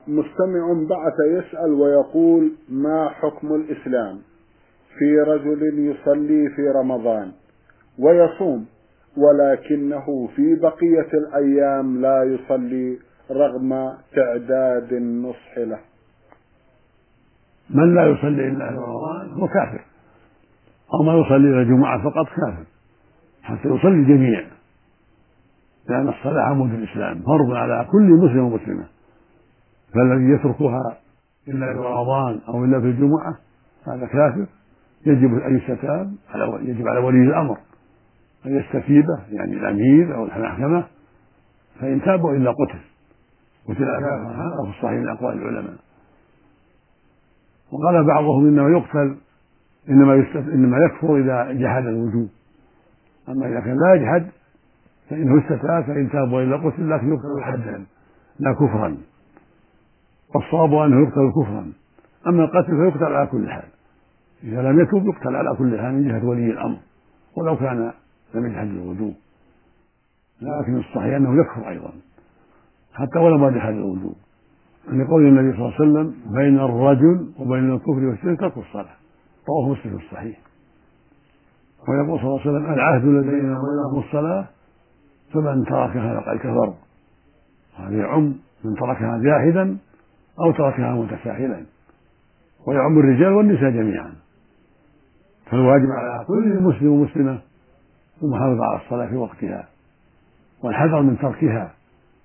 مستمع بعث يسأل ويقول: ما حكم الإسلام في رجل يصلي في رمضان ويصوم ولكنه في بقية الأيام لا يصلي رغم تعداد النصح له؟ من لا يصلي إلا في رمضان هو كافر، أو ما يصلي إلى الجمعة فقط كافر، حتى يصلي الجميع، لأن الصلاة عمود الإسلام، فرض على كل مسلم ومسلمة، فالذي يتركها إلا في رمضان أو إلا في الجمعة هذا كافر، يجب أن يستتاب، يجب على ولي الأمر أن يستتيبه، يعني الأمير أو المحكمة، فإن تابوا إلا قتل كافرا، هذا في الصحيح من أقوال العلماء. وقال بعضهم إنما يقتل إنما يكفر إذا جحد الوجوب، أما إذا كان لا يجحد فإنه يستتاب، فإن تابوا إلا قتل، لكن يقتل حدا لا كفرا، والصواب أنه يقتل كفرا، أما القتل فيقتل على كل حال، إذا لم يتوب يقتل على كل حال من جهة ولي الأمر ولو كان لم يجحد الوجوب، لكن الصحيح أنه يكفر أيضا حتى ولو ما جحد الوجوب، لقول النبي صلى الله عليه وسلم: بين الرجل وبين الكفر والشرك ترك الصلاة، رواه مسلم في الصحيح. ويقول صلى الله عليه وسلم: العهد الذي بيننا وبينهم الصلاة، فمن تركها فقد كفر. هذا يعم من تركها جاحدا أو تركها متساهلا، ويعم الرجال والنساء جميعا، فالواجب على كل مسلم ومسلمة المحافظة على الصلاة في وقتها والحذر من تركها،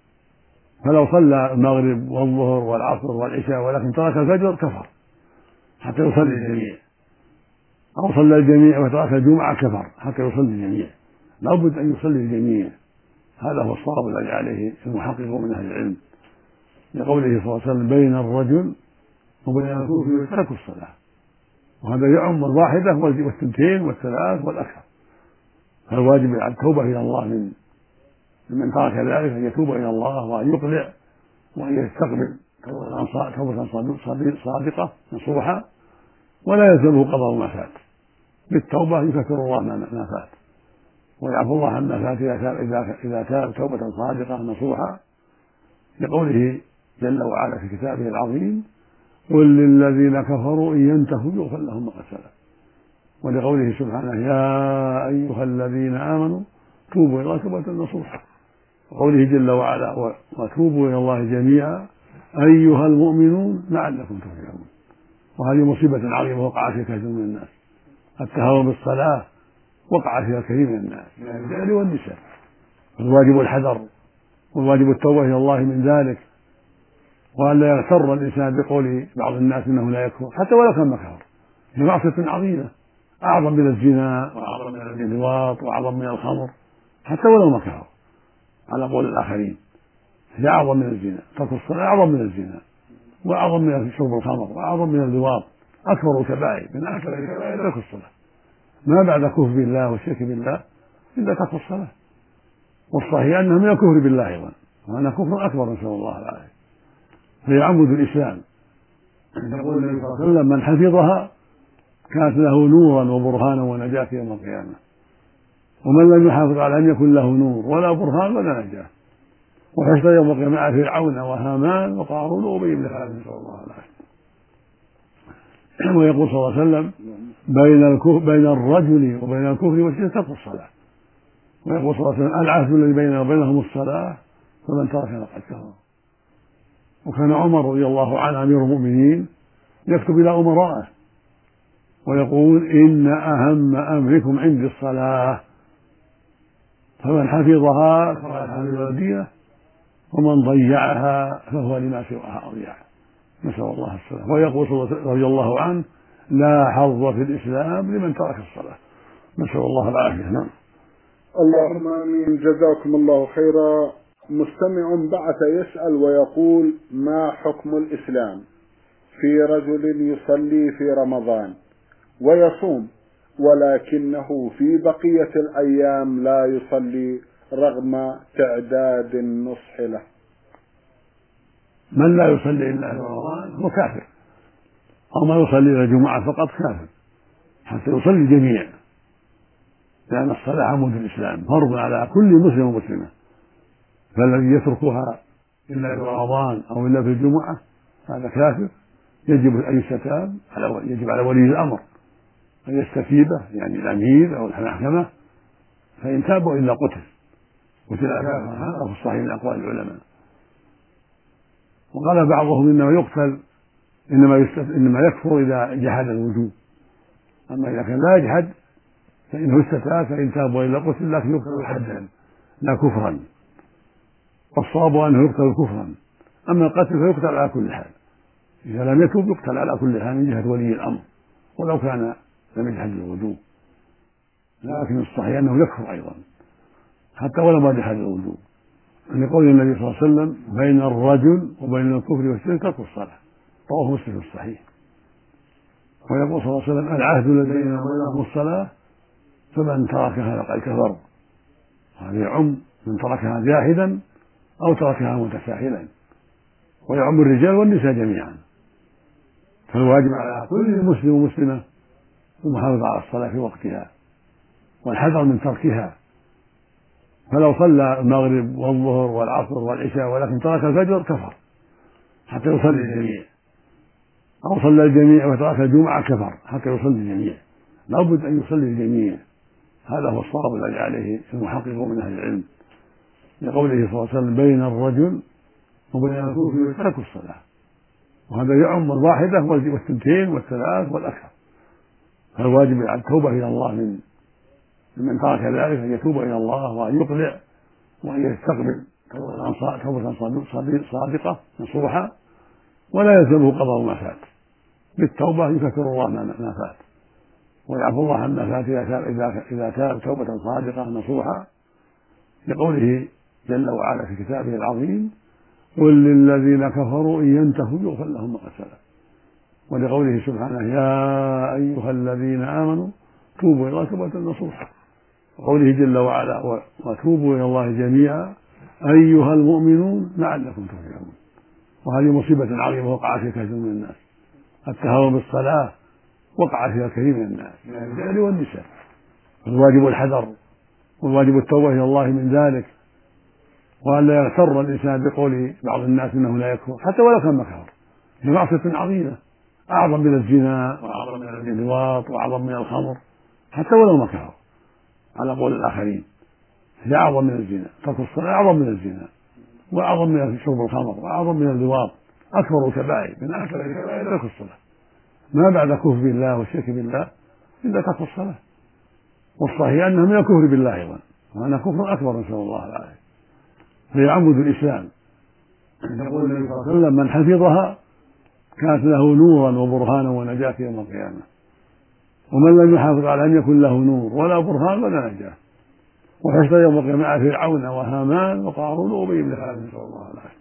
فلو صلى المغرب والظهر والعصر والعشاء ولكن ترك الفجر كفر حتى يصلي الجميع، أو صلى الجميع وترك الجمعة كفر حتى يصلي الجميع، لا بد أن يصلي الجميع، هذا هو الصواب الذي عليه المحقق من أهل العلم، لقوله صلى الله عليه وسلم: بين الرجل وبين الكفر ترك الصلاة، وهذا يعم الواحدة والثنتين والثلاث والأكثر، فالواجب على التوبة إلى الله من ترك ذلك، أن يتوب إلى الله وأن يقلع وأن يستقبل توبة صادقة نصوحة، ولا يلزمه قضاء ما فات، بالتوبة يكفر الله ما فات ويعفو الله عما فات إذا تاب توبة صادقة نصوحة، لقوله جل وعلا في كتابه العظيم: قل للذين كفروا إن ينتهوا يغفر لهم ما قد سلف، ولقوله سبحانه: يا أيها الذين آمنوا توبوا إلى الله توبة نصوحا، وقوله جل وعلا: وتوبوا إلى الله جميعا أيها المؤمنون لعلكم تفلحون. وهذه مصيبة عظيمة وقعت في كثير من الناس، التهاون بالصلاة وقع فيها كثير من الناس من الرجال والنساء، الواجب الحذر والواجب التوبة إلى الله من ذلك، وأن لا يغتر الإنسان بقول بعض الناس إنه لا يكفر حتى ولو كان مكفر، هي معصية عظيمة أعظم من الزنا وأعظم من اللواط وأعظم من الخمر حتى ولو مكفر، على قول الآخرين هي أعظم من الزنا، ترك الصلاة أعظم من الزنا وأعظم من شرب الخمر وأعظم من اللواط، أكبر الكبائر من أكبر الكبائر ترك الصلاة، ما بعد كفر بالله والشرك بالله إلا ترك الصلاة، والصحيح أنها من الكفر بالله أيضا، وأنا كفر أكبر نسأل الله العافية، هي عمود الإسلام. يقول النبي صلى الله عليه وسلم: من حفظها كانت له نورا وبرهانا ونجاة يوم القيامة، ومن لم يحافظ على أن يكون له نور ولا برهان ولا نجاة، وحشر يوم القيامة مع فرعون وهامان وقارون وأبي بن خلف نسأل الله العافية. ويقول صلى الله عليه وسلم: بين الرجل وبين الكفر والشرك ترك الصلاة، ويقول صلى الله عليه وسلم: العهد الذي بيننا وبينهم الصلاة، فمن تركها فقد كفر. وكان عمر رضي الله عنه أمير المؤمنين يكتب إلى أمرائه ويقول: إن أهم أمركم عندي الصلاة، فمن حفظها فقد حفظ الدين، ومن ضيعها فهو لما سواها أضيع، نسأل الله السلامة. ويقول رضي الله عنه: لا حظ في الإسلام لمن ترك الصلاة، نسأل الله العافية. نعم. اللهم آمين. جزاكم الله خيرا. مستمع بعث يسأل ويقول: ما حكم الإسلام في رجل يصلي في رمضان ويصوم ولكنه في بقية الأيام لا يصلي رغم تعداد النصح له؟ من لا يصلي إلا في رمضان هو كافر، أو ما يصلي إلى الجمعة فقط كافر حتى يصلي الجميع، لأن الصلاة عمود الإسلام، فرض على كل مسلم ومسلمة، فالذي يتركها إلا في رمضان أو إلا في الجمعة هذا كافر، يجب أن يستتاب، يجب على ولي الأمر أن يستتيبه، يعني الأمير أو المحكمة، فإن تاب وإلا قتل كافرا. هذا في الصحيح من أقوال العلماء. وقال بعضهم إنما يقتل إنما يكفر إذا جحد الوجوب، أما إذا كان لا يجحد فإنه استتاب، فإن تاب وإلا قتل، لكن يقتل حدا لا كفرا، والصواب أنه يقتل كفرا. أما القتل فيقتل على كل حال، إذا لم يتوب يقتل على كل حال من جهة ولي الأمر ولو كان لم يجحد الوجوب، لكن الصحيح أنه يكفر أيضا حتى ولو ما جحد الوجوب، لقول النبي صلى الله عليه وسلم: بين الرجل وبين الكفر والشرك ترك الصلاة، رواه مسلم في الصحيح. ويقول صلى الله عليه وسلم: العهد الذي بيننا وبينهم الصلاة، فمن تركها فقد كفر. هذا يعم من تركها جاحدا أو تركها متساهلا، ويعم الرجال والنساء جميعا. فالواجب على كل مسلم ومسلمة المحافظة على الصلاة في وقتها والحذر من تركها، فلو صلى المغرب والظهر والعصر والعشاء ولكن ترك الفجر كفر حتى يصلي الجميع، أو صلى الجميع وترك الجمعة كفر حتى يصلي الجميع. لابد أن يصلي الجميع، هذا هو الصواب الذي عليه المحققون من أهل العلم، لقوله صلى الله عليه وسلم: بين الرجل وبين الكفر ترك الصلاة. وهذا يعم الواحدة والثنتين والثلاث والأكثر. فالواجب على التوبة إلى الله من ترك ذلك، أن يتوب إلى الله وأن يقلع وأن يستقبل توبة صادقة نصوحة، ولا يلزمه قضاء ما فات. بالتوبة يكفر الله ما فات ويعفو الله عما فات إذا تاب توبة صادقة نصوحة، لقوله جل وعلا في كتابه العظيم: قل للذين كفروا إن ينتهوا يغفر لهم ما قد سلف. ولقوله سبحانه: يا أيها الذين آمنوا توبوا إلى الله توبة نصوحا. وقوله جل وعلا: وتوبوا إلى الله جميعا أيها المؤمنون لعلكم تفلحون. وهذه مصيبة عظيمة وقع فيها كثير من الناس، التهاون بالصلاة وقع فيها كثير من الناس من الرجال والنساء. الواجب الحذر، والواجب التوبة إلى الله من ذلك، وأن لا يغتر الإنسان بقول بعض الناس إنه لا يكفر حتى ولو كان مكفر، هي معصية عظيمة أعظم من الزنا وأعظم من اللواط وأعظم من الخمر، حتى ولو مكفر على قول الآخرين. هي أعظم من الزنا، ترك الصلاة أعظم من الزنا وأعظم من شرب الخمر وأعظم من اللواط، أكبر الكبائر من أكبر الكبائر ترك الصلاة. ما بعد كفر بالله والشرك بالله إلا ترك الصلاة، والصحيح أنها من الكفر بالله أيضا، وأنها كفر أكبر نسأل الله العافية. فيعمد الإسلام. يقول النبي صلى الله عليه وسلم: من حفظها كانت له نورا وبرهانا ونجاة يوم القيامة، ومن لم يحافظ على أن يكون له نور ولا برهان ولا نجاة، وحشر يوم القيامة مع فرعون وهامان وقارون وأبي بن خلف نسأل الله العافية.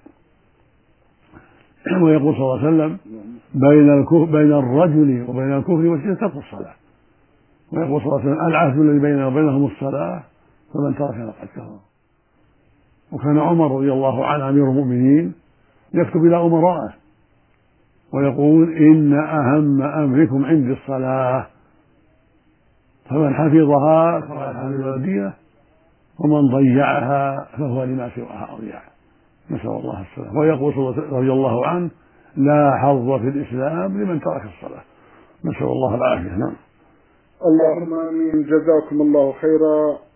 ويقول صلى الله عليه وسلم: بين الرجل وبين الكفر والشرك ترك الصلاة. ويقول صلى الله عليه وسلم: العهد الذي بيننا وبينهم الصلاة، فمن تركها فقد كفر. وكان عمر رضي الله عنه أمير المؤمنين يكتب إلى أمرائه ويقول: إن أهم أمركم عندي الصلاة، فمن حفظها فقد حفظ الدين، ومن ضيعها فهو لما سواها أضيع. نسأل الله السلامة. ويقول رضي الله عنه: لا حظ في الإسلام لمن ترك الصلاة. نسأل الله العافية. نعم. اللهم آمين. جزاكم الله خيرا.